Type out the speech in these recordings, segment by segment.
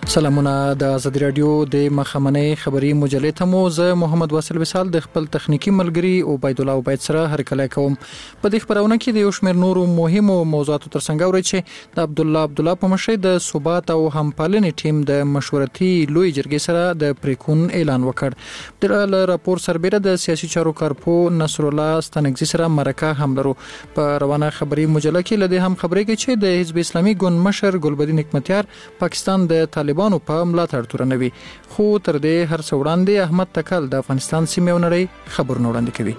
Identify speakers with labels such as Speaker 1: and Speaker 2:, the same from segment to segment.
Speaker 1: سلامونه د آزادی رادیو د مخامنۍ خبري مجلې ته مو زه محمد واصل وصال د خپل تخنیکی ملګری عبید الله عبید سره هرکلی کوم. په دې خبرونه کې د یو شمېر نورو مهمو موضوعاتو ترڅنګ اورئ چې د عبد الله په مشرۍ د ثبات او همپالنې ټیم د مشورتي لوی جرګې سره د پریکون اعلان وکړ. د راپور سربېره د سیاسي چارو کارپو نصر الله ستانکزي سره مرکه هم لرو. په روانه خبري مجله کې لدې هم خبرې کوي چې د حزب اسلامي ګوند مشر ګلبدین حکمتیار پاکستان د طالبانو په ملاتړ تورنوي، خو تر دې هر څه وړاندې احمد تکل د افغانستان سیمې او نړۍ خبرونه وړاندې کوي.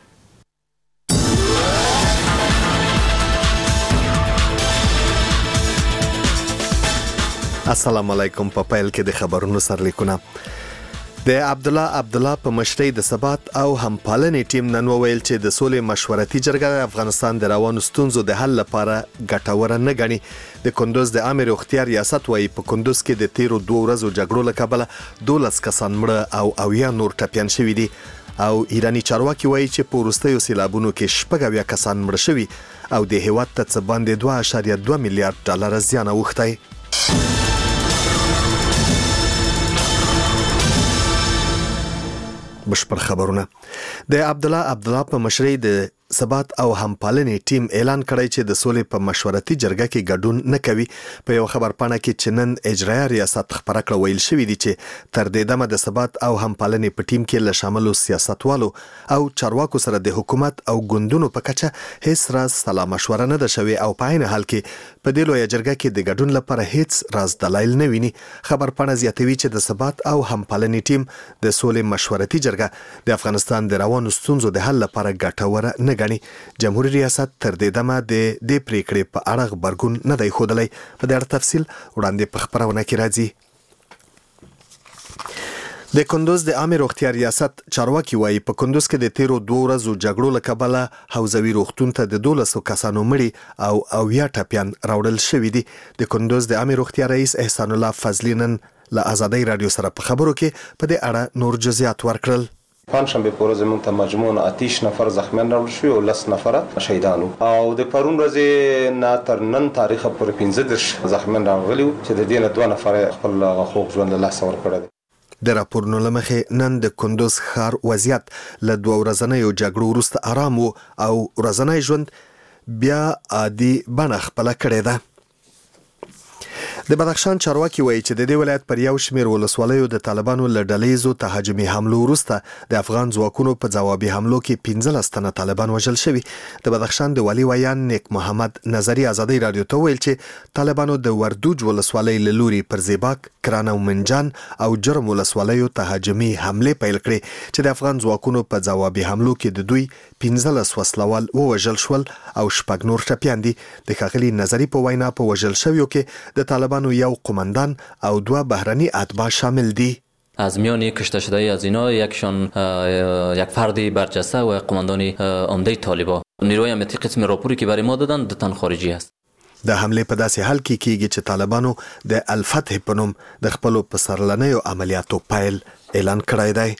Speaker 2: السلام علیکم. په پیل کې د خبرونو سرلیکونه. د عبد الله په مشرۍ د ثبات او همپالنې ټیم نن وویل چې د سولې مشورتي جرګه د افغانستان د روانو ستونزو د حل لپاره ګټوره نه ګڼي. د کندوز د عامه روغتیا ریاست وايي په کندوز کې د تیرو 2 ورځو جګړو له کبله 12 کسان مړه او 80 نور ټپيان شوي دي، او ایرانی چارواکي وايي چې په وروستیو سیلابونو کې 80 کسان مړه شوي او د هیواد ته څه باندې 2.2 میلیارډ ډالر زیان اوښتی. بشپړ خبرونه. د عبد الله په مشرۍ د ثبات او همپالنې ټیم اعلان کړی چې د سولې په مشورتي جرګه کې ګډون نه کوي. په یو خبرپاڼه کې چې نن اجرایه ریاست خبره کړه ویل شوی دی چې تر دې دمه د ثبات او همپالنې په ټیم کې له شاملو سیاستوالو او چارواکو سره د حکومت او ګوندونو په کچه هیڅ راز سلا مشوره نه ده شوې او په عین حال کې په دې لویه جرګه کې د ګډون لپاره هیڅ راز دلایل نه ویني. خبرپاڼه زیاتوي چې د ثبات او همپالنې ټیم د سولې مشورتي جرګه د افغانستان د روانو ستونزو د حل لپاره ګټوره نه ګڼي. جمهوریت ریاست تر دې دمه د دې پریکړې په اړه خبرګون نه دی ښودلی. په دې اړه تفصیل وړاندې په خبرونه کې راځي. د کندوز د عامه روغتیا ریاست چارواکي وايي په کندوز کې د تیرو 2 ورځو جګړو له کبله حوزوي روغتون ته د 12 کسانو مړي او 80 ټپيان راوړل شوي دي. د کندوز د عامه روغتیا رئیس احسان الله فضلی نن له آزادی رادیو سره په خبرو کې په دې اړه نور جزئیات ورکړل.
Speaker 3: پنځشنبه په ورځ موږ ته مجموعاً 18 نفر زخمیان راوړل شوي او 10 نفره شهیدان او د پرون ورځې نه تر نن تاریخ پورې 15 زخمیان راغلي چې د دې نه 2 نفر خپل حقوق ژوند له لاسه ورکړل.
Speaker 2: د راپورونو له مخې نن د کندوز ښار وضعیت له 2 ورځنیو جګړو وروسته آرام و او ورځنی ژوند بیا عادي بڼه خپله کړې ده. د بدخشان چارواکي وایي چې د دې ولایت پر یو شمېر ولسوالیو د طالبانو له ډلهیزو تهاجمي حملو وروسته د افغان ځواکونو په ځوابي حملو کې 15 تنه طالبان وژل شوي. د بدخشان د والي ویان نیک محمد نظری آزادی رادیو ته ویل چې طالبانو د وردوج ولسوالۍ له لوري پر زیباک، کرانه او منجان او جرم ولسوالیو تهاجمي حملې پیل کړې چې د افغان ځواکونو په ځوابي حملو کې د دوی 15 وسلوال ووژل شول او 6 نور ټپيان دي. د ښاغلي نظری په وینا په وژل شویو کې د طالبانو یو قماندان او 2 بهرنی اتباع شامل دي.
Speaker 4: از میان کشته شده از اینا یکشان یک فردی برجسته و قماندان عمده طالبان. نیروی امنیتی قسم راپوری که برای ما دادن 2 تن خارجی است.
Speaker 2: د حمله په داسې حال کې کیږي چې طالبانو د الفتح په نوم د خپل پسرلنیو عملیاتو پیل اعلان کړی دی.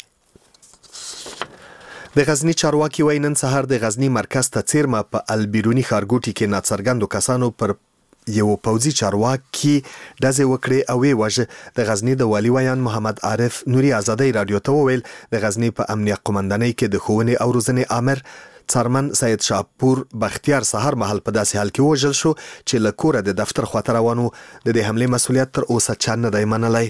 Speaker 2: د غزنی چارواکي وایي نن سهار د غزنی مرکز ته څیرمه په البیرونی ښارګوټي کې ناڅرګندو کسانو پر یو پوځي چارواکي ډزې وکړې او وی واژه. د غزنی د والي ویان محمد عارف نوري آزادی رادیو ته وویل د غزنی په امنیه قومندانۍ کې د ښوونې او روزنې امر څارمن سید شاپور بختیار سهار مهال په داسې حال کې وژل شو چې له کوره د دفتر خواته روانو. د دې حملې مسؤلیت تر اوسه چا نه دی منلی.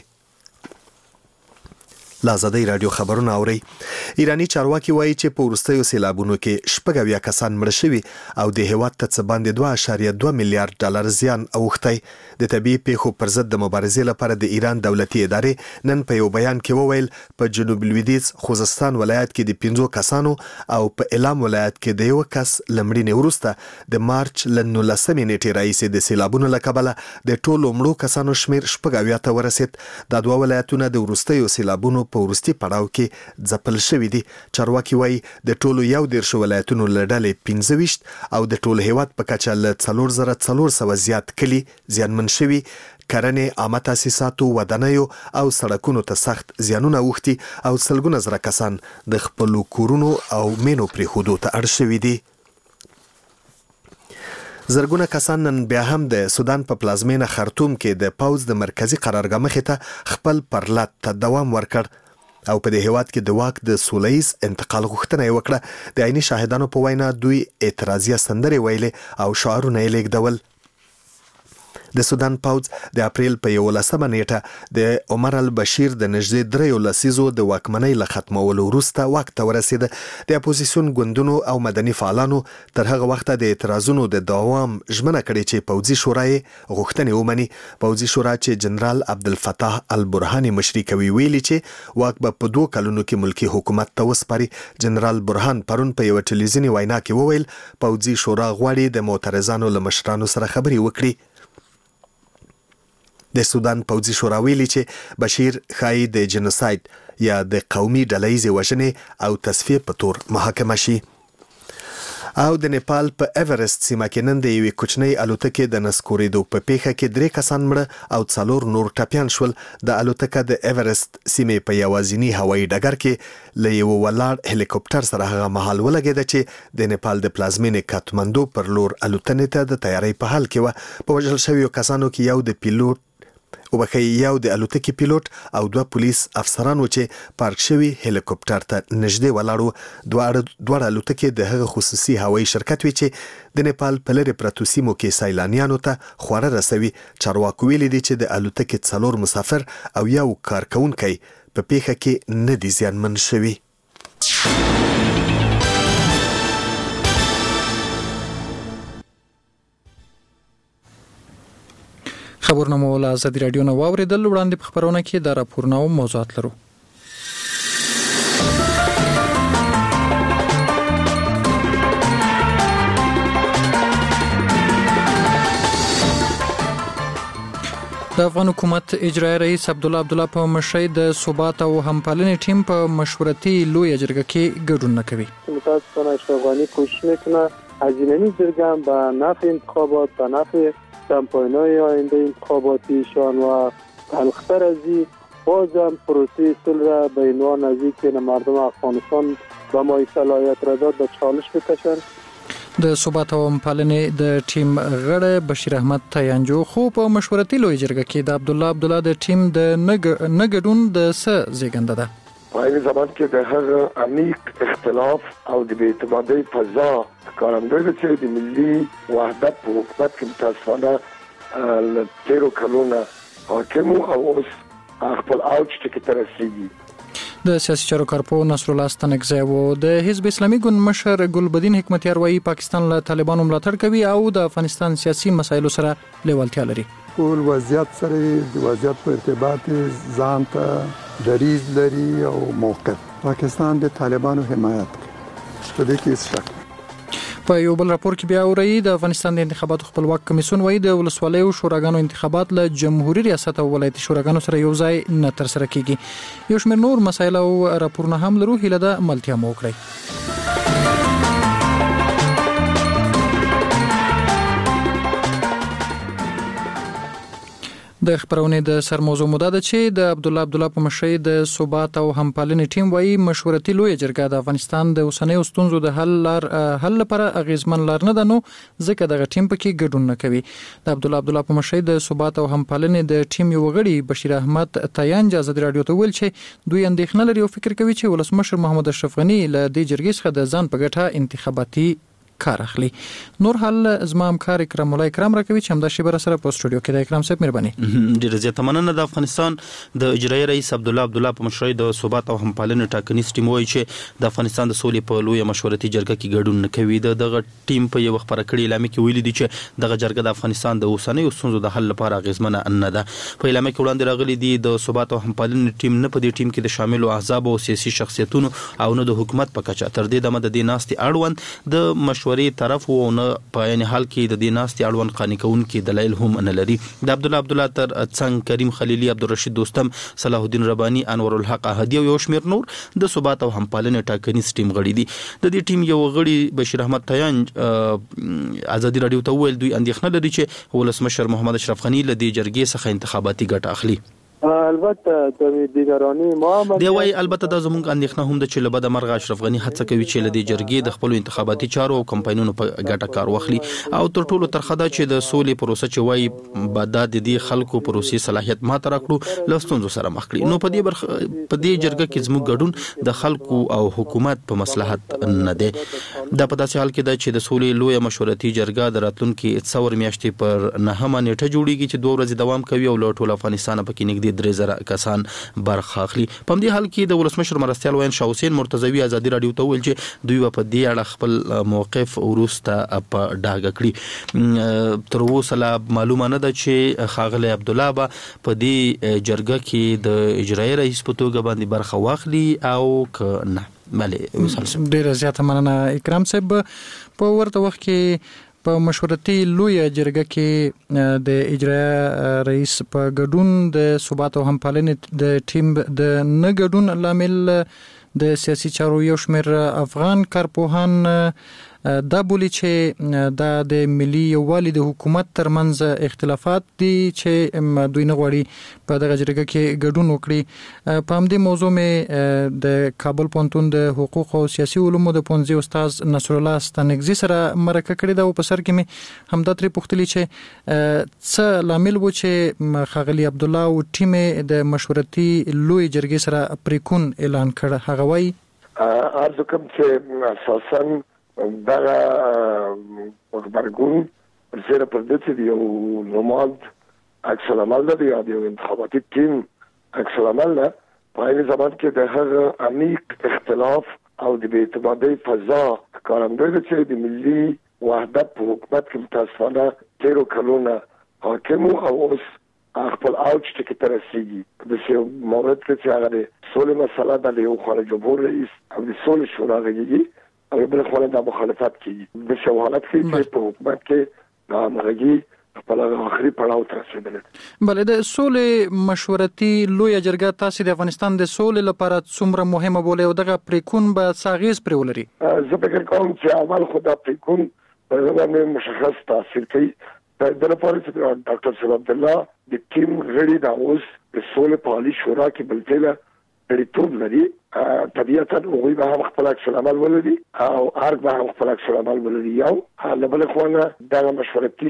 Speaker 2: آزادی رادیو خبرونه اوري. ایرانی چارواکي وایي چې په وروستیو سیلابونو کې 80 کسان مړه شوي او د هیواد ته څه باندې 2.2 میلیارډ ډالر زیان اوښتی. د طبیعي پیښو پر ضد د مبارزې لپاره د ایران دولتي ادارې نن په یو بیان کې وویل په جنوب لویدیځ خوزستان ولایت کې د 15 کسانو او په اعلام ولایت کې د 1 کس لمړینې وروسته د مارچ ل 19 نیټې راهیسې د سیلابونو له کبله د ټولو مړو کسانو شمیر 80 ته ورسید. دا 2 ولایتونه د وروستیو سیلابونو په وروستي پړاو کې ځپل شوي دي. چارواکي وایي د ټولو 11 ولایتونو له ډلې 15 او د ټول هیواد په کچه له 4400 زیات کلي زیانمن شوي. کرنې، عامه تاسیساتو، ودانیو او سړکونو ته سخت زیانونه اوښتي او سلګونه زره کسان د خپلو کورونو او مینو پرېښودو ته اړ شوي دي. زرګونه کسان نن بیا هم د سودان په پلازمینه خرطوم کې د پوز د مرکزی قرارګاه مخې ته خپل پرلط ته دوام ورکړ او په دې هیواد کې د واک د سولهییز انتقال غوښتنه یې وکړه. د عیني شاهدانو په وینا دوی اعتراضیه سندرې ویلې او شعارونه یې لیږدول. د سودان پوز د اپریل په 11 نیټه د عمر البشیر د نږدې 3 لسیزو د واکمنۍ له ختمولو وروسته واک ته ورسید. د اپوزیسیون ګوندونو او مدني فعالانو تر هغه وخته د اعتراضونو د دوام ژمنه کړې چې پوځي شورا یې غوښتنې ومني. پوځي شورا چې جنرال عبدالفتاح البرهاني مشري کوي ویلي چې واک به په 2 کلونو کې ملکی حکومت ته وسپاري. جنرال برهان پرون په یو ټلویزیوني وینا کې وویل پوځي شورا غواړي د معترضانو له مشرانو سره خبرې وکړي. د سودان پوځي شورا ویلي چې بشیر ښایي د جنوساید یا د قومي ډلهیزې وژنې او تصفیه په تور محاکمه شي. او د نیپال په ایورست سیمه کې نن د یوې کوچنۍ الوتکې د نسکورېدو په پیښه کې 3 کسان مړه او 4 نور ټپیان شول. د الوتکه د ایورست سیمې په یوازینی هوایي ډګر کې له یو ولاړ هلیکوپټر سره هغه مهال ولګېده چې د نیپال د پلازمینې کاتماندو پر لور الوتنې ته د تیاری په حال کې و. په وژل شویو کسانو کې یو د الوتکې پیلوټ او 2 پولیس افسران و چې پارک شوی هلیکوپټر ته نږدې ولاړو. دوه الوتکې د هغه خصوصي هوایي شرکت وی چې د نیپال په لرې پرتو سیمو کې سیلانیانو ته خواړه رسوي. چارواکو ویلي دي چې د الوتکې 4 مسافر او یو کارکونکی په پیښه کې نه دي زیانمن شوي.
Speaker 1: خبرونه مو له ازادي رادیو نه واوریدل. وړاندې په خبرونه کې د راپورونو او موضوعات لرو. د افغان حکومت اجرایي رئیس عبدالله په مشرۍ د ثبات او همپالنې ټیم په مشورتي لویه جرګه کې ګډون نه کوي.
Speaker 5: متاسفانه اشرافغانی کوشش میکنه هزینه‌ای جرگه به نفع انتخابات به نفع کمپاین‌های آینده انتخاباتیشان و تلختر از این بازم پروسه صلح را به عنوان نزدیک مردم افغانستان به ما صلاحیت را داد به چالش بکشند.
Speaker 1: د ثبات او همپالنې د ټیم غړی بشیر احمد تیانجو خو په مشورتي لویه جرګه کې د عبدالله د ټیم د نه ګډون د څه زیږنده ده.
Speaker 6: په این زمان کې د هغه عمیق اختلاف او د بې اعتمادۍ فضا ښکارندوی ده چې د ملي وحدت په حکومت کې متاسفانه له 13 کلونو حاکم او اوس خپل اوج ټکي ته رسېږي.
Speaker 1: د سیاسي چارو کارپو نصرالله ستنکزی و د حزب اسلامي ګوند مشر ګلبدین حکمتیار وایي پاکستان له طالبانو ملاتړ کوي او د افغانستان سیاسي مسایلو سره لیوالتیا لري.
Speaker 7: ټول وضعیت سره د وضعیت په ارتباط ځان ته دریز لري او موقف پاکستان د طالبانو حمایت کوي. په دې کې څه شک.
Speaker 1: په یو بل راپور کې بیا اوري د افغانستان د انتخاباتو خپلواک کمیسیون وایي د ولسوالیو شوراګانو انتخابات له جمهوریت ریاست او ولایتي شوراګانو سره یو ځای نه تر سره کیږي. یو شمېر نور مسایل او راپورونه هم لرو. هیله ده ملتیا مو وکړئ. د خبرونې د سرموضوع موده ده چې د عبدالله په مشرۍ د ثبات او همپالنې ټیم وایي مشورتي لویه جرګه د افغانستان د اوسنیو ستونزو د حل لپاره اغیزمن لار نه ده، نو ځکه دغه ټیم پکې ګډون نه کوي. د عبدالله په مشرۍ د ثبات او همپالنې د ټیم یو غړي بشیر احمد تیانج ازادي رادیو ته ویل چې دوی اندېښنه لري او فکر کوي چې ولسمشر محمد اشرف غنی له دې جرګې څخه د ځان په ګټه انتخاباتي کار اخلي. نور حال زما همکار اکرام الله اکرام راکوي چې همدا شی بر سره په سټوډیو کې د اکرام صاحب مهرباني.
Speaker 8: ډیره زیاته مننه. د افغانستان د اجرایي رئیس عبدالله په مشرۍ د ثبات او همپالنې ټاکنیز ټیم وایي چې د افغانستان د سولې په لویه مشورتي جرګه کې ګډون نه کوي. دغه ټیم په یو خبره کړې اعلامیه کې ویلي دي چې دغه جرګه د افغانستان د اوسنیو ستونزو د حل لپاره اغیزمنه نه ده. په اعلامیه کې وړاندې راغلي دي د ثبات او همپالنې ټیم نه په دې ټیم کې د شاملو احزاب او سیاسي شخصیتونو او نه د حکومت په کچه تر دې دمه د دې ناستې اړوند د مشورې طرف او نه په عین حال کې د دې ناستې اړوند قانع کوونکي دلایل هم نه لري. د عبدالله تر څنګ کریم خلیلی، عبدالرشید دوستم، صلاح الدین ربانی، انور الحق احدی او یو شمېر نور د ثبات او همپالنې ټاکنیز ټیم غړي دي. د دې ټیم یو غړي بشیر احمد تیانج ازادي رادیو ته ویل دوی اندېښنه لري چې ولسمشر محمد اشرف غنی له دې جرګې څخه انتخاباتي ګټه اخلي.
Speaker 5: البته د دیګرانی معاملې
Speaker 8: دی وای البته د زموږ اندېښنه هم د چې لبد مرغ اشرف غنی هڅه کوي چې لدی جرګې د خپل انتخاباتي چارو او کمپاینونو په ګټه کار واخلي او تر ټولو ترخه چې د سولې پروسه چې وای بعد د دې خلکو پروسې صلاحیت ما تر کړو لستونزو سره مخ کړي. نو په دې جرګه کې زموږ ګډون د خلکو او حکومت په مصلحت نه دی. دا په داسې حال کې ده چې د سولې لویه مشورتي جرګه د راتلونکي څور میاشتې پر 9 نیټه جوړیږي چې 2 ورځې دوام کوي او له ټول افغانستان پکې نږدې 3000 کسان برخه اخلي. په دې حال کې د ولسمشر مرستیال وین شاه حسین مرتضوی ازادي رادیو ته ویل چې دوی په دې اړه خپل موقف ورسته په ډاګه کړی. تر اوسه لا معلومه نه ده چې خاغلی عبد الله په دې جرګه کې د اجرایي رئیس په توګه باندې برخه واخلي او نه.
Speaker 1: ډیره زیاته مننه اکرام صاحب. په ورته وخت کې په مشورتي لویه جرګه کې د اجرایي رئیس په ګډون د ثبات او همپالنې د ټیم د نه ګډون لامل د سیاسي چارو یو شمېر افغان کارپوهان دا بولی چې دا د ملي یووالي د حکومت ترمنځ اختلافات دي چې دوی نه غواړي په دغه جرګه کې ګډون وکړي. په همدې موضوع مې د کابل پوهنتون د حقوق او سیاسي علومو د پوهنځي استاد نصر الله ستانکزي سره مرکه کړې ده او په سر کې مې همدا ترې پوښتلي چې څه لامل و چې خاغلی عبد الله او ټیم د مشورتي لوی جرګې سره پریکون اعلان کړ. هغه وایي
Speaker 6: ارزو کوم چې اساساً دغه خبرګون زیره پر دې چې یو نوماد عکس العمل دی یا یو انتخاباتي ټیم عکس العمل نه په هغه زمان کې د هغه عمیق اختلاف او د بې اعتمادۍ فضا ښکارندوی ده چې د ملي وحدت په حکومت کې متاسفانه 13 کلونه حاکم او اوس خپل اوج ټکی ته رسیږي. د څه مورد کې چې هغه د سولې مسله د یو خالد جمهور رئیس او د سولې شورا غږیږي او بل خو د مخالفت کې د شوالت کې په حکومت کې د امرګي خپل اخري پړاو ته رسیدل.
Speaker 1: بلې د سولې مشورتي لوی جرګه تاسو د افغانستان د سولې لپاره څومره مهمه بولې او دغه پریکون به ساغیز پرې ولري؟
Speaker 6: زه فکر کوم چې اول خو دا پریکون په دغه مشخص تاثیر کوي. د لپاره چې ډاکټر صلی عبد الله د ټیم غړي د اوس د سولې په عالی شورا کې بلتله ریټوب لري. طبيعتا هغوی به هم خپل عکس العمل ولري او ارګ به هم خپل عکس العمل ولري. یو له بل خوا د مشورتي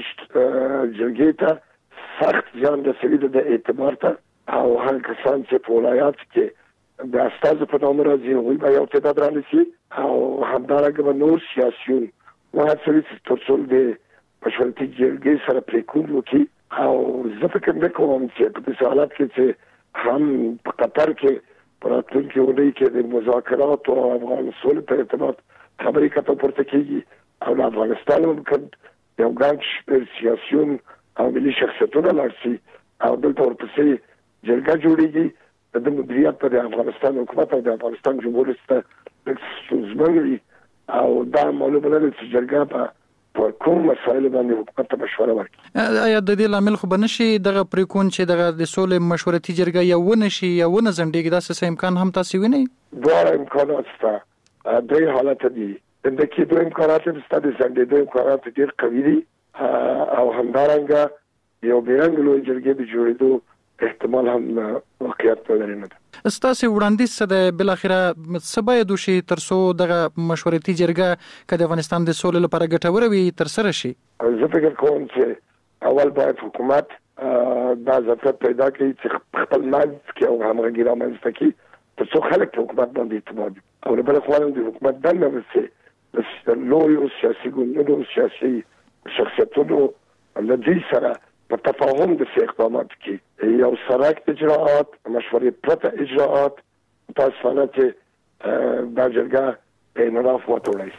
Speaker 6: جرګې ته سخت ځان د سوي د اعتبار ته او هر کسان چې په ولایت کې د استاد په نوم راځي هغوی به یو تعداد رانیسي او همدارنګه به نور سیاسيون وهڅوي چې تر څو د مشورتي جرګې سره پریکون وکړي. او زه فکر نه کوم چې په دې حالت کې چې هم په قطر کې پراتونکي ودی کې د مذاکرات او افغان سولې ته ارتباط خبرې کته پورته کیږي او د افغانستان یو ګڼ سیاسيون او ملي شخصیتونه لارسي او دلته ورپسې جرګه جوړیږي د مدیریت پر افغانستان حکومت او د افغانستان جمهوریت ته څه او دا معلومه ده چې جرګه په کوم مسایل باندې حکومت ته مشوره ورکړي.
Speaker 1: آیا د دې لامل خو بنشي دغه پریکون چې دغه د سولې مشورتي جرګه یو ونشي یا ونه زندګي داسې امکان هم تاسو وینئ؟
Speaker 6: دوه امکانات شته. د حالت دي د کې دوه امکانات شته. د زندګي امکانات ډېر قوي دي او همدارنګه یو بیرنګ لوی جرګې د جوړېدو احتمال هم واقعیت لري. نه
Speaker 1: استاسو وړاندیز څه د بل اخره سبا د شي ترسو دغه مشورتي جرګه کله افغانستان د سولې لپاره ګټوره وي تر سره شي.
Speaker 6: زه فکر کوم چې اول باید حکومت دا ضرورت پیدا کړي چې خپل منځ کې او همغږي رامنځته کړي تر څو خلک په حکومت باندې اعتماد او له بل خوا د حکومت دنده وسي د لویو سیاسي ګوندونو سیاسي شخصیتونو لدی سره په تفاهم د اقدامات کې یو سرک اجراءات مشورې پرته اجراءات تاسو چې دا جرګه په انعراف وټولای.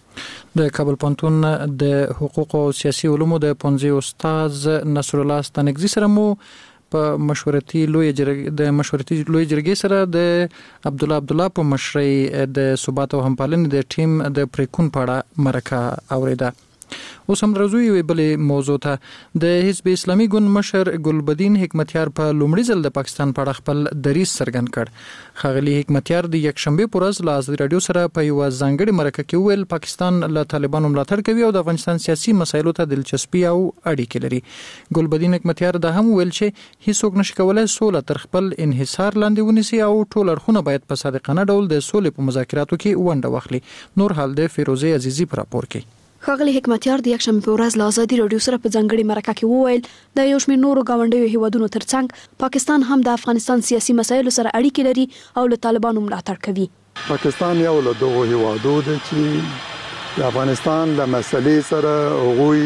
Speaker 1: د کابل پوهنتون د حقوق او سیاسي علومو د پوهنځي استاد نصر الله ستانکزي سره مو په مشورتي لوی جرګې سره د عبد الله په مشرۍ د ثبات او همپالنې د ټیم د پریکون په اړه مرکه اوریده. اوس هم راځو یو بلې موضوع ته د حزب اسلامي ګوند مشر ګلبدین حکمتیار په لومړي ځل د پاکستان په اړه خپل دریځ څرګند کړ. ښاغلي حکمتیار د یکشنبه پر ورځ له ازادي راډیو سره په یو ځانګړي مرکه کې ویل پاکستان له طالبانو ملاتړ کوي او د افغانستان سیاسي مسایلو ته دلچسپي او اړیکې لري. ګلبدین حکمتیار دا هم ویل چې هیڅوک نشي کولای سوله تر خپل انحصار لاندې ونیسي او ټول اړخونه باید په صادقانه ډول د سولې په مذاکراتو کې ونډه واخلي. نور حال د فیروزه عزیزی پر راپور کې.
Speaker 9: ښاغلي حکمتیار د یکشنبه په ورځ له ازادي راډیو سره په ځانګړي مرکه کې وویل د یو شمېر نورو ګاونډیو هیوادونو ترڅنګ پاکستان هم د افغانستان سیاسي مسایلو سره اړیکې لري او له طالبانو ملاتړ کوي.
Speaker 7: پاکستان یو له دغو هیوادو دی چې د افغانستان له مسلې سره هغوی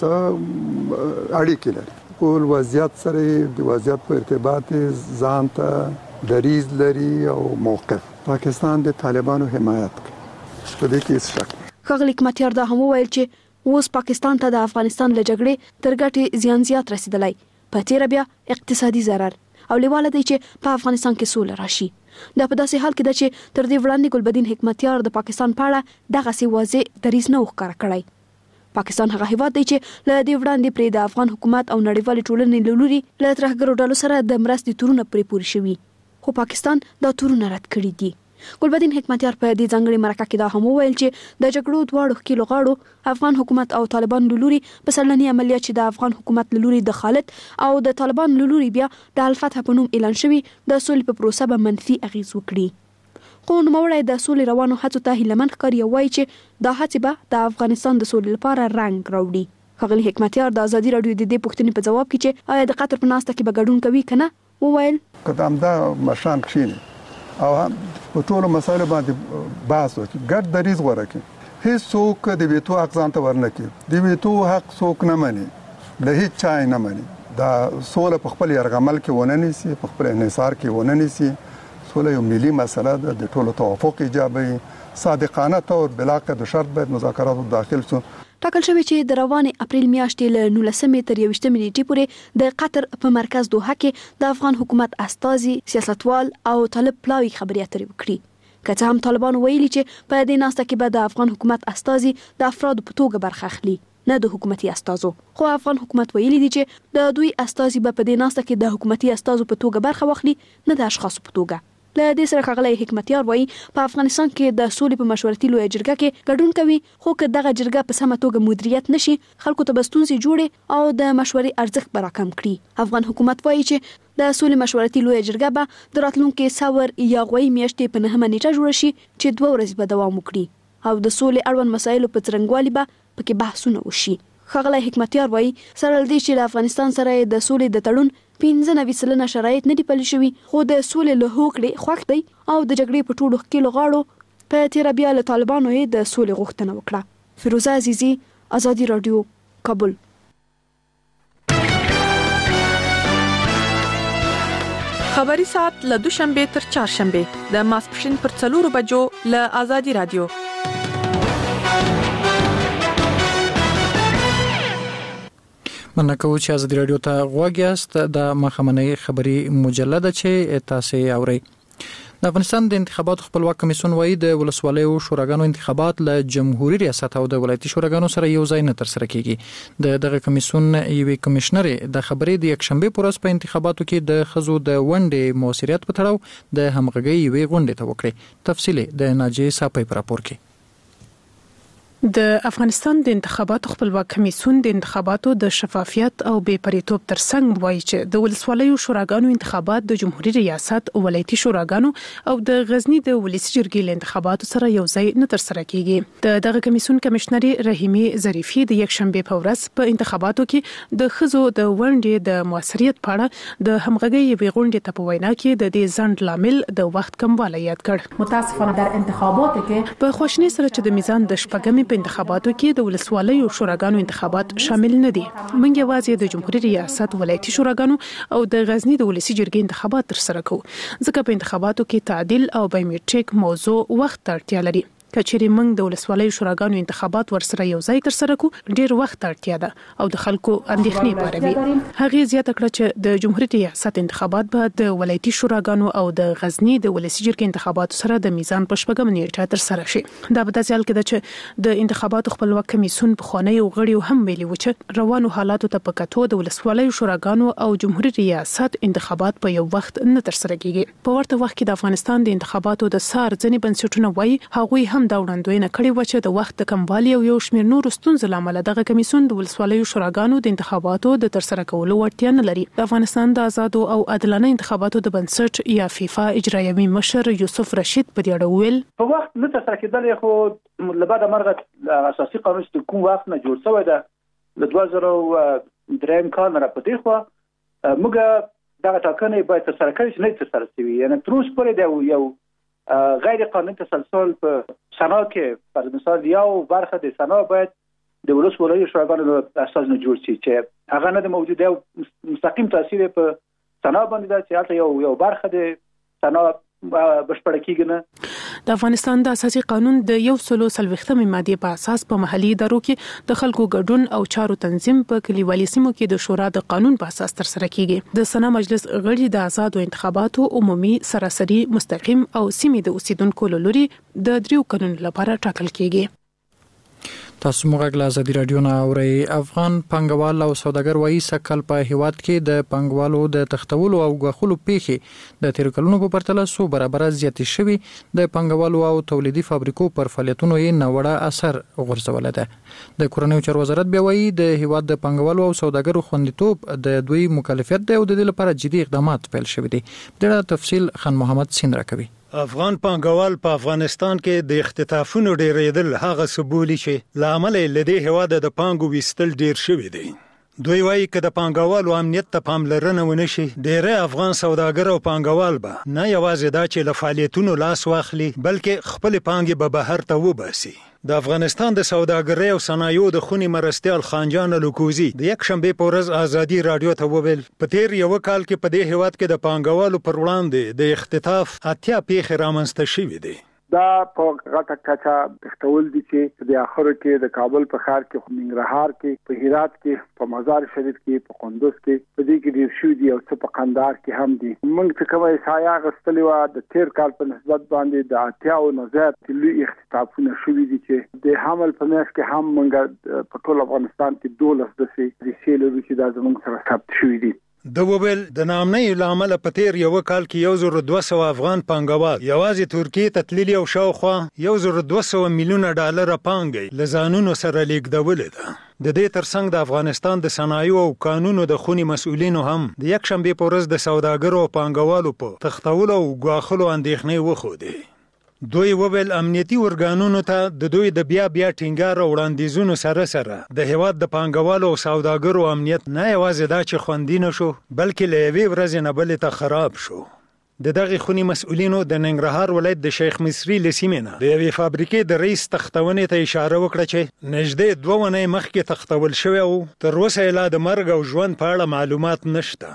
Speaker 7: اړیکې لري. ټول وضعیت سره د وضعیت په ارتباط ځان ته دریځ لري او موقف. پاکستان د طالبانو حمایت کوي. په دې کې هیڅ شک نه.
Speaker 9: ښاغلي حکمتیار دا هم وویل چې اوس پاکستان ته د افغانستان له جګړې تر ګټې زیان زیات رسیدلی، په تیره بیا اقتصادي ضرر او لیواله دی چې په افغانستان کې سوله راشي. دا په داسې حال کې ده چې تر دې وړاندې ګلبدین حکمتیار د پاکستان په اړه دغسې واضح دریځ نه و ښکاره کړی. پاکستان هغه هیواد دی چې له دې وړاندې پرې د افغان حکومت او نړیوالې ټولنې له لوري له ترهګرو ډلو سره د مرستې تورونه پرې پورې شوي، خو پاکستان دا تورونه رد کړي دي. ګلبدین حکمتیار په دې ځانګړي مرکه کې دا هم وویل چې د جګړو دواړو ښکېلو غاړو افغان حکومت او طالبان له لوري په سرلني عملیات چې د افغان حکومت له لوري د خالد او د طالبان له لوري بیا د الفتح په نوم اعلان شوي د سولې په پروسه به منفي اغیز وکړي. خو نوموړی د سولې روانو هڅو ته هیلهمند ښکاري او وایي چې دا هڅې به د افغانستان د سولې لپاره رنګ راوړي. ښاغلي حکمتیار د ازادي راډیو د دې پوښتنې په ځواب کې چې آیا د قطر په ناسته کې به ګډون کوي که نه، وویل
Speaker 7: که همدا مشران کښېني او په ټولو مسایلو باندې بحث وکړي، ګډ دریځ غوره کړي. هیڅوک د ویتو حق ځان ته ورنه کړي. د ویتو حق څوک نه مني، له هیڅ چا نه مني. دا سوله په خپل یرغمل کې ونه نیسي، په خپل انحصار کې ونه نیسي. سوله یو ملي مسله ده، د ټولو توافق ایجابوي. صادقانه طور بلا قید شرط باید مذاکراتو داخل شو.
Speaker 9: ټاکل شوی چې د روانې اپریل میاشتې له 19 تر 21 نیټې پورې د قطر په مرکز دوحه کې د افغان حکومت استازي، سیاستوال او طالب پلاوي خبرې اترې وکړي. که څه هم طالبانو ویلي چې په دې ناسته کې به د افغان حکومت استازي د افرادو په توګه برخه اخلي، نه د حکومتي استازو. خو افغان حکومت ویلي دي چې د دوی استازي به په دې ناسته کې د حکومتي استازو په توګه برخه واخلي، نه د اشخاصو په توګه. له دې سره ښاغلی حکمتیار وایي په افغانستان کې د سولې په مشورتي لویه جرګه کې ګډون کوي، خو که دغه جرګه په سمه توګه مدیریت نشي خلکو ته به ستونزې جوړې او د مشورې ارزښت به راکم کړي. افغان حکومت وایي چې د سولې مشورتي لویه جرګه به د راتلونکي سور یا غوي میاشتې په 9 نیټه جوړه شي چې 2 ورځې به دوام وکړي او د سولې اړوند مسایلو په څرنګوالي به پکې بحثونه وشي. ښاغلی حکمتیار وایي سره له دې چې له افغانستان سره د سولې د تړون 95% شرایط نه دي پلي شوي، خو د سولې له هوکړې خوښ دی او د جګړې په ټولو ښکېلو غاړو په تیره بیا له طالبانو یې د سولې غوښتنه وکړه. فیروزه عزیزی، ازادي راډیو، کابل.
Speaker 10: خبری ساعت له دوشنبه تر چهارشنبه د ماسپښین پر 4 بجو له ازادي راډیو.
Speaker 1: مننه کوم چې ازادي راډیو ته غوږ یاست. د مخامنۍ خبري مجله چې تاسو اورئ. د افغانستان د انتخاباتو خپلواک کمیسیون وایي د ولسوالیو شوراګانو انتخابات له جمهوریت ریاست او د ولایتي شوراګانو سره یو ځای نه ترسره کیږي. دغه کمیسیون یوې کمشنر د خبرې د یکشنبه پر ورځ په انتخاباتو کې د خزو د ونډې موثریت په تړاو د همغږي یوې غونډې ته وکړي. تفصیل د ناجی صاحب په راپور کې.
Speaker 11: د افغانستان د انتخاباتو خپلواک کمیسیون د انتخاباتو د شفافیت او بې پریتوب ترڅنګ وایي چې د ولسوالیو شوراګانو انتخابات د جمهوریت ریاست او ولایتي شوراګانو او د غزنی د ولسی جرګې له انتخاباتو سره یو ځای نه ترسره کیږي. دغه کمیسیون کمشنر رحیمي ظریفي د یکشنبه په ورځ په انتخاباتو کې د خزو د ونډې د موثریت په اړه د همغږي یوې غونډې ته په وینا کې د دې ځنډ لامل د وخت کموالی یاد کړ.
Speaker 12: متاسفانه در انتخاباتو کې
Speaker 11: په خوشنۍ سره چې د میزان د شپږمې په انتخاباتو کې د ولسوالیو شوراګانو انتخابات شامل نه دي. موږ یوازې د جمهوریت ریاست ولایتي شوراګانو او د غزنی د ولسی جرګې انتخابات ترسره کوو، ځکه په انتخاباتو کې تعدیل او بایومټریک موضوع وخت ته اړتیا لري. کچېرې موږ د ولسوالۍ شوراګانو انتخابات ورسره یو ځای تر سره کو ډیر وخت اړتیا ده او د خلکو اندېښنې پاروي. هغه زیاته کړه چې د جمهوریت ریاست انتخابات به د ولایتي شوراګانو او د غزنی د ولسی جرګې انتخاباتو سره د میزان په شپږم نیټه تر سره شي. دا به داسې حال کې ده چې د انتخاباتو خپلواک کمیسیون په خوانی او غړي هم ویلي و چې روانو حالاتو ته په کتو د ولسوالۍ شوراګانو او جمهوریت ریاست انتخابات په یو وخت نه تر سره کیږي. په ورته وخت کې د افغانستان د انتخاباتو د سار ځنې بنسټونه وایي هغوی هم دا وړاندوینه کړې و چې د وخت د کموالي او یو شمېر نورو ستونزو لامل دغه کمیسیون د ولسوالۍ شوراګانو د انتخاباتو د تر سره کولو وړتیا نه لري. د افغانستان د آزادو او عادلانه انتخاباتو د بنسټ یا فیفا اجرایوي مشر یوسف رشید په دې اړه ویل
Speaker 13: په وخت نه تر سره کېدل خو لبعد مرغه اساسي قانون چې کوم وخت نه جوړ شوی ده د 2003 کال نه پدې خو موږ دا ټاکنې باید تر سره کړي چې نه تر سره شي. یعنی تر اوسه پورې دا یو غیر قانوني تسلسل په سنا کې پر مثال یو برخه د سنا باید د ولسوالۍ شوراګانو اساس نه جوړ شي چې هغه نه موجوده او مستقیم تاثیر په سنا باندې دا چې یو برخه د سنا بشپړ کیږي نه.
Speaker 11: د افغانستان د اساسي قانون د 140 ماده په اساس په محلي ادارو کې د خلکو ګډون او چارو تنظیم په کلیوالي سیمو کې د شورا د قانون په اساس تر سره کیږي. د سنا مجلس غړي د آزادو انتخاباتو عمومي سراسري مستقیم او سیمې د اوسیدونکو لوري د 3 کلونو لپاره ټاکل کیږي.
Speaker 1: تاسو موږ له ازادي رادیو نه اورئ. افغان پانګوال او سوداګر وایي سکل په هیواد کې د پانګوالو د تختولو او غخولو پیښې د تیر کلونو په پرتله سو برابر زیاتې شوي. د پانګوالو او تولیدي فابریکو پر فعالیتونو یې نوړه اثر غورځول ده. د کورنیو چارو وزارت بیا وایي د هیواد د پانګوالو او سوداګرو خوندیتوب د دوی مکلفیت دی او د دې لپاره جدي اقدامات پیل شوي دي. د تفصیل خان محمد سین راکوي.
Speaker 14: افغان پانګوال په افغانستان کې د اختطافونو ډیرېدل هغه سبولي چې لامل لدی هواده د پانګو وستل ډیر شوی دی. دوی وایي چې د پانګوالو امنیت ته پاملرنه ونشي ډیری افغان سوداګر او پانګوال به نه یوازې دا چې له فعالیتونو لاس واخلي بلکې خپل پانګې به بهر ته وباسي. د افغانستان د سوداګرۍ او صنایعو د خونی مرستیال خانجان لوکوزی د یک شنبه په ورځ ازادي رادیو ته وویل په تیر یو کال کې په دې هیواد کې د پانګوالو پر وړاندې د اختطاف اتیا پیښې رامنځته شوې دي.
Speaker 15: دا په غټه کچا تختول دي چې د اخرو کې د کابل په ښار کې ننګرهار کې په هرات کې په مزار شریف کې په قندوز کې په دې کې ډیر شو دي او څه په قندهار کې هم دي. موږ چې کومه سایه غستلې و د تیر کال په نسبت باندې د اتیا او نظر تلوي اختطافونه شوې دي چې د حمل په میاشت کې هم موږ په ټول افغانستان کې 12 د سې لري چې دا زموږ سره ثبت شوې دي.
Speaker 14: د وبل د نامنۍ لامل په تیر یو کال کې 1200 افغان پانګوال یوازې ترکیه ته تللي او شاوخوا 1200 میلیونه ډالر پانګې لزانونو سره لیږدول ده. د دې ترڅنګ د افغانستان د صنایعو او قانونو د خونی مسؤلینو هم د یک شنبه په ورځ د سوداګرو او پانګوالو په تختولو او غاخلو اندېښنې وخوده. دوی وویل امنیتي ورګانونو ته د دوی د بیا ټینګار او وړاندیزونو سره د هیواد د پانګوالو او سوداګرو امنیت نه یوازې دا چې خوندي نشو بلکې له یوې ورځې نه بلې ته خراب شو. د دغه خونی مسؤلینو د ننګرهار ولایت د شیخ مصری لسیمنه د یوې فابریکې د رئیس تختونې ته اشاره وکړه چې نږدې 2 ونې مخکې تختول شوی او تر اوسه لا د مرګ او ژوند په اړه معلومات نشته.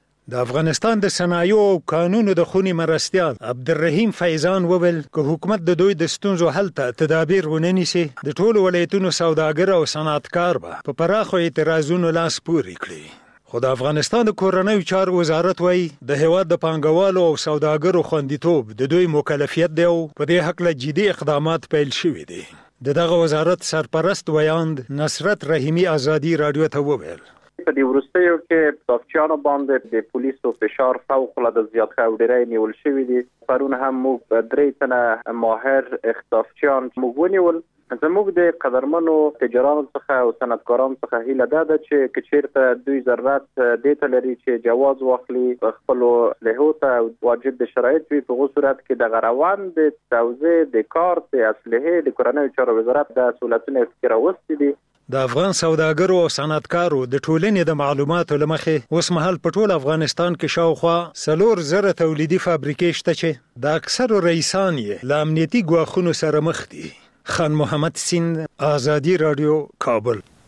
Speaker 14: د افغانستان د صنایعو او قانونو د خونی مرستیال عبدالرحیم فیضان وویل که حکومت د دوی د ستونزو حل ته تدابیر ونه نیسي د ټولو ولایتونو سوداګر او صنعتکار به په پراخو اعتراضونو لاس پورې کړي. خو د افغانستان د کورنیو چارو وزارت وایي د هیواد د پانګوالو او سوداګرو خوندیتوب د دوی مکلفیت دی او په دې حق له جدي اقدامات پیل شوي دي. دغه وزارت سرپرست ویاند نصرت رحیمی ازادي رادیو ته وویل
Speaker 16: په دې وروستیو کې اختطافچیانو باندې د پولیسو فشار فوق العاده زیات ډیری نیول شوی دي. پرون هم موږ 3 تنه ماهر اختطافچیان موږ ونیول. زموږ د قدرمنو تجارانو څخه او صنعتکارانو څخه هیله ده چې کچیرته دوی ضرورت دې ته لري چې جواز واخلي خپل له ته واجب د شرایط وي. په صورت کې د غروان د توزیع د کار د اسلحه د کورنیو چارو وزارت د سہولتونو فکر واستي دي.
Speaker 14: د افغان سوداګرو او صنعتکارو د ټولنې د معلوماتو لمخې اوس مهال په ټول افغانستان کې شاوخوا 4,000 تولیدي فابریکې شته چې د اکثرو رئیسان یې له امنیتي ګواښونو سره مخ دي. خان محمد سین، ازادي رادیو، کابل.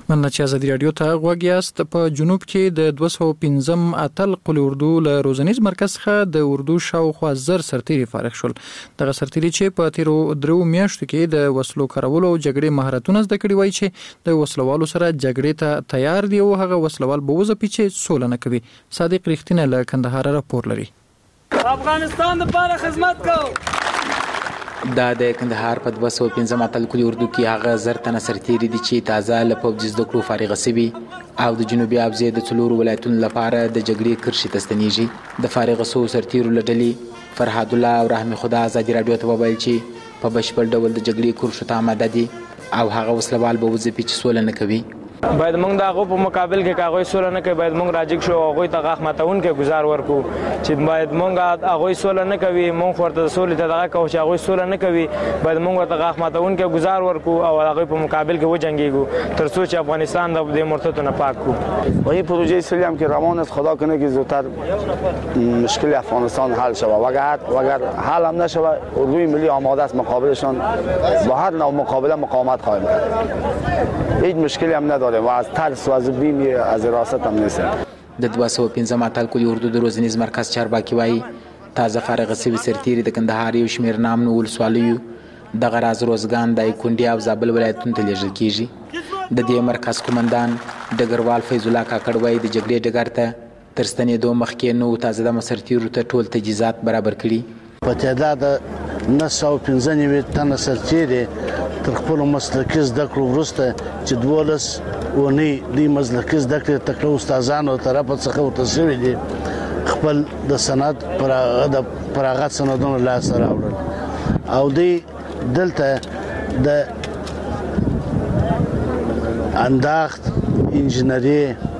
Speaker 1: مننه چې ازادي رادیو ته غوږ یاست. په جنوب کې د 215 اتل قل اردو له روزنیز مرکز څخه د اردو شاوخوا زر سرتیري فارغ شول. دغه سرتیري چې په تیرو درو میاشتو کې د وسلو کارولو او جګړې مهارتونه زده کړي وای چې د وسلوالو سره جګړې ته تیار دي او هغه وسلوال به وځي چې سوله نه کوي. صادق ریښتینه له کندهار راپور لري.
Speaker 17: افغانستان لپاره خدمت کوو.
Speaker 18: دا د کندهار په 215 اتل کلی اردو کې هغه زر تنه سرتیري دي چې تازه له پوځي زده کړو فارغ شوي او د جنوبي ابزې د څلورو ولایتونو لپاره د جګړې کرښې ته ستنېږي. د فارغ شوو سرتیرو له ډلې فرهاد الله او رحمي خدا ازادي رادیو ته وویل چې په بشپړ ډول د جګړې کرښو ته آماده دي او هغه وسلوال به وځي چې سوله نه کوي.
Speaker 17: باید موږ د هغو په مقابل کې کاغوی سوله نه کوي باید موږ راجګ شو هغوی ته غاښ ماتونکی ګزار ورکو چې باید موږ هغوی سوله نه کوي موږ ورته سولې ته دغه کوو چې هغوی سوله نه کوي باید موږ ورته غاښ ماتونکی ګزار ورکو او هغوی په مقابل کې وجنګیږو تر څو چې افغانستان د دې مرتدو نه پاک کړو.
Speaker 19: و این پروژه اصلی هم که روان است خدا کنه که زودتر مشکل افغانستان حل شود و اگر حل هم نشود اردوی ملی آماده است مقابلشان با هر نوع مقابله مقاومت خواهیم کرد. هیچ مشکلی هم نداره و از ترس و از بیم از حراست هم نیست.
Speaker 18: د 215 اتل کلی اردو د روزنیز مرکز چارواکي وایي تازه فارغ شوي سرتیري د کندهار یو شمېر نامنو ولسوالیو دغه راز روزګان د کونډې او زابل ولایتونو ته لیږل کیږي. د دې مرکز قومندان ډګروال فیض الله کاکړ وایي د جګړې ډګر ته تر ستنېدو مخکې نو تازه د سرتیرو ته ټول تجهیزات برابر کړي.
Speaker 20: په تعداد 915 تنه سرتیري تر خپل مسلکي زده کړو وروسته چې 12 ونې د مسلکي زده کړې تکړه استادانو طرف څخه ورته شوي دي خپل د سند پراغت سندونو لاسته راوړل او دی دلته د انداخت انجینری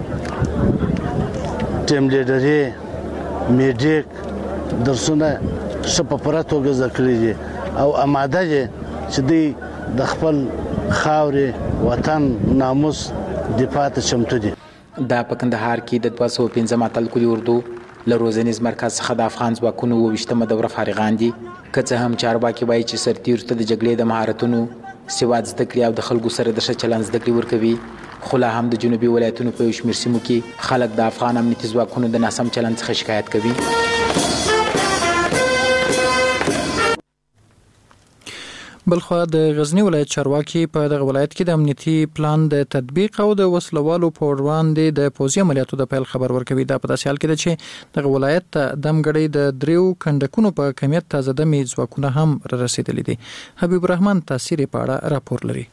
Speaker 20: ټیم لیډري میډیک درسونه شپه پراتوګه ذکرې دي او آماده دي چې دی د خپل خاورې وطن ناموس دفاع ته چمتو دي.
Speaker 18: دا په کندهار کې د 215 اتل کلی اردو له روزنیز مرکز څخه د افغان ځواکونو 28مه دوره فارغان دي. که څه هم چارواکي وایي چې سرتیرو ته د جګړې د مهارتونو سواد زده کړې او د خلکو سره د ښه چلند زده کړې ورکوي خو لا هم د جنوبي ولایتونو په یو شمېر سیمو کې خلک د افغان امنیتي ځواکونو د ناسم چلند څخه شکایت کوي.
Speaker 1: بلخوا د غزنی ولایت چارواکي په دغه ولایت کې د امنیتي پلان د تطبیق او د وسلوالو په وړاندې د پوځي عملیاتو د پیل خبر ورکوي. دا په داسې حال کې ده چې دغه ولایت ته دمګړۍ د دریو کندکونو په کمیت تازه دمي ځواکونه هم رسیدلي دي. حبیب الرحمن تاثیر په اړه راپور لري.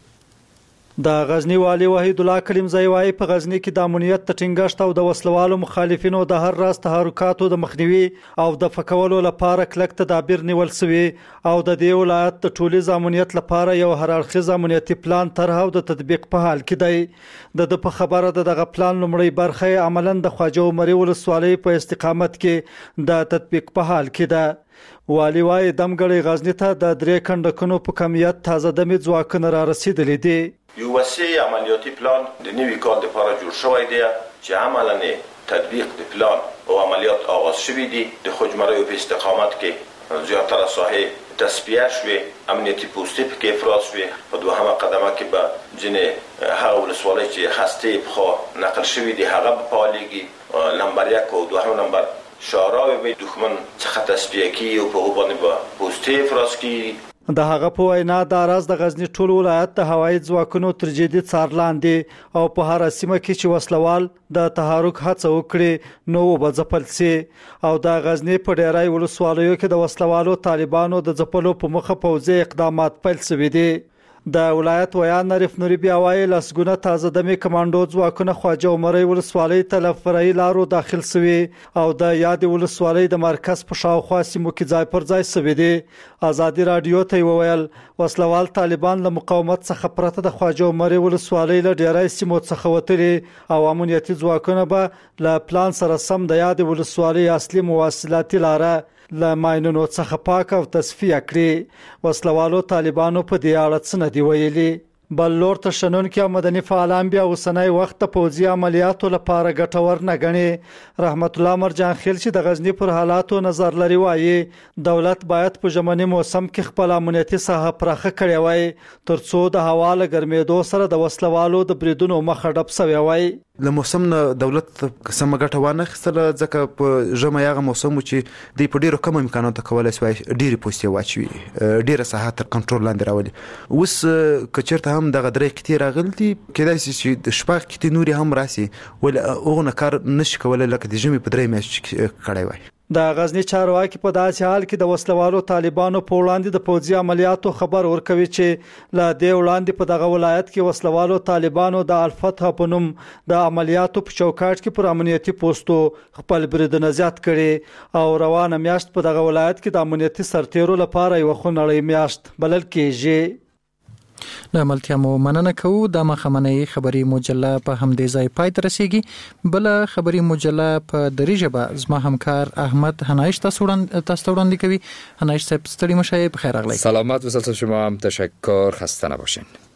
Speaker 21: د غزنی والی وحید الله کلیمزی وايي په غزنی کې د امنیت د ټینګښت او د وسلوالو مخالفینو د هر راز تحرکاتو د مخنیوي او د فکولو لپاره کلک تدابیر نیول شوی او د دې ولایت د ټولیز امنیت لپاره یو هر اړخیز امنیتي پلان طرح او د تطبیق په حال کې دی. د په خبره دغه پلان لومړی برخه عملاً د خواجه عمري ولسوالۍ په استقامت کې د تطبیق په حال کې ده. والی وايي دمګړۍ غزنی ته د درې کندکونو په کمیت تازه دمي ځواکونه را رسیدلي دي.
Speaker 22: یو وسیع عملیاتی پلان د نوي کال لپاره جوړ شوی دی چې عملاً تطبیق د پلان او عملیات آغاز شوی دي. د خوجمرۍ په استقامت کې زیاتره ساحې تصفیه شوې امنیتي پوستې پکې افراز شوې. په دوهمه قدمه کې به ځینې هغه ولسوالۍ چې خستې پخوا نقل شوي دي هغه به فعالېږي. نمبر 1 او دوهم نمبر شاراوي به دښمن څخه تصفیه کیږي او په هغو باندې به پوستې افراز کیږي.
Speaker 21: د هغه په وینا د راز د غزنی ټول ولایت د هوایي ځواکونو تر جدي څار لاندې او په هر سیمه کې چې وسلوال د تحرک هڅه وکړي نو به ځپل سي او د غزنی په ډیرای ولسوالیو کې د وسلوالو طالبانو د ځپلو په مخه پوځي اقدامات پیل شوي دي. د ولایت ویان نریف نوري بیا وایي لسګونه تازه دمي کمانډو ځواکونه خواجه عمري ولسوالۍ ته له فرعي لارو داخل شوي او د یاد ولسوالۍ د مرکز په شاوخوا سیمو کې ځای پر ځای شوي دي. ازادي رادیو ته وویل وسلوال طالبان له مقاومت څخه پرته د خواجه عمري ولسوالۍ له ډیرای سیمو څخه وتلي او امنیتي ځواکونه به له پلان سره سم د یاد ولسوالۍ اصلي مواصلاتي لاره له ماینونو څخه پاک او تصفیه کړي. وسلوالو طالبانو په دې اړه څه نه دی ویلي. بل لور ته شنونکي مدني فعالان بیا اوسنۍ وخت ته پوځي عملیاتو لپاره ګټور نه ګڼي. رحمت الله مرجان خیل چې د غزنی پر حالاتو نظر لري وایي دولت باید په ژمني موسم کې خپل امنیتي ساحه پراخه کړې وای ترڅو د هوا له ګرمېدو سره د وسلوالو د بریدونو مخه ډب سوی وای.
Speaker 3: له موسم نه دولت سم ګټه وانه خسته ځکه په ژمه یغه موسم چې د په ډیرو کم امکاناتو کولای شي ډیره پوسټي واچوي ډیره ساحه تر کنټرول لاندې راولي. اوس کچرته هم دغه درې کتیر راغلي کېدای شي چې د شپږ کتیر نوري هم راسي ول اوغه کار نشي کولای لکه د ژمي په درې میاشتې کړای وای.
Speaker 21: د غزنی چارواکي په داسې حال کې د وسلوالو طالبانو په وړاندې د پوځي عملیاتو خبر ورکوي چې لا د وړاندې په دغه ولایت کې وسلوالو طالبانو د الفتح په نوم د عملیاتو په چوکاټ کې پر امنیتي پوسټو خپل بریدونه زیات کړي او روانه میاشت په دغه ولایت کې د امنیتي سرتیرو لپاره یو خونړی میاشت بلل کېږي.
Speaker 1: د ملتیا مو مننه کوو. د مخمنۍ خبري مجله په همدې ځای پای ته رسیږي. بل خبري مجله په دری ژبه زما همکار احمد هنایش تاسو وړاندې کوي. هنایش صاحب ستړي مشه، بخیر راغلی.
Speaker 4: سلامت و شما هم، تشکر، خسته نباشین.